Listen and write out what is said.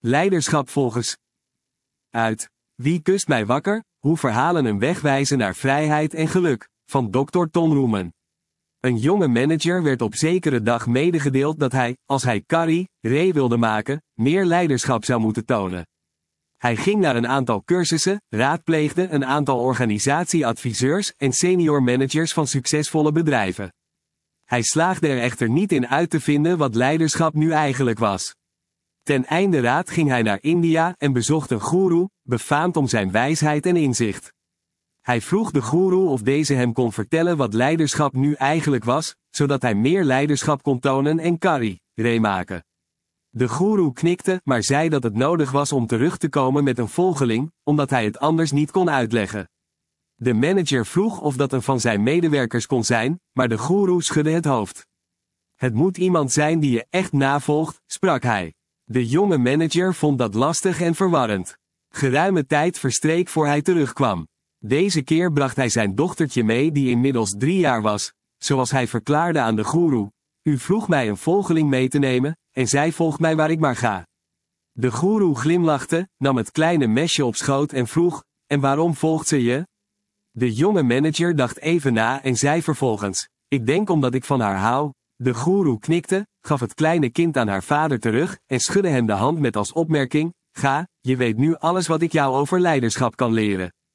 Leiderschap volgens uit Wie kust mij wakker? Hoe verhalen een weg wijzen naar vrijheid en geluk, van Dr. Ton Roemen. Een jonge manager werd op zekere dag medegedeeld dat hij, als hij Carrie, Ray wilde maken, meer leiderschap zou moeten tonen. Hij ging naar een aantal cursussen, raadpleegde een aantal organisatieadviseurs en senior managers van succesvolle bedrijven. Hij slaagde er echter niet in uit te vinden wat leiderschap nu eigenlijk was. Ten einde raad ging hij naar India en bezocht een goeroe, befaamd om zijn wijsheid en inzicht. Hij vroeg de goeroe of deze hem kon vertellen wat leiderschap nu eigenlijk was, zodat hij meer leiderschap kon tonen en Carrie, Ray maken. De goeroe knikte, maar zei dat het nodig was om terug te komen met een volgeling, omdat hij het anders niet kon uitleggen. De manager vroeg of dat een van zijn medewerkers kon zijn, maar de goeroe schudde het hoofd. Het moet iemand zijn die je echt navolgt, sprak hij. De jonge manager vond dat lastig en verwarrend. Geruime tijd verstreek voor hij terugkwam. Deze keer bracht hij zijn dochtertje mee die inmiddels 3 jaar was, zoals hij verklaarde aan de goeroe. U vroeg mij een volgeling mee te nemen, en zij volgt mij waar ik maar ga. De goeroe glimlachte, nam het kleine mesje op schoot en vroeg, en waarom volgt ze je? De jonge manager dacht even na en zei vervolgens, ik denk omdat ik van haar hou. De goeroe knikte, gaf het kleine kind aan haar vader terug, en schudde hem de hand met als opmerking, ga, je weet nu alles wat ik jou over leiderschap kan leren.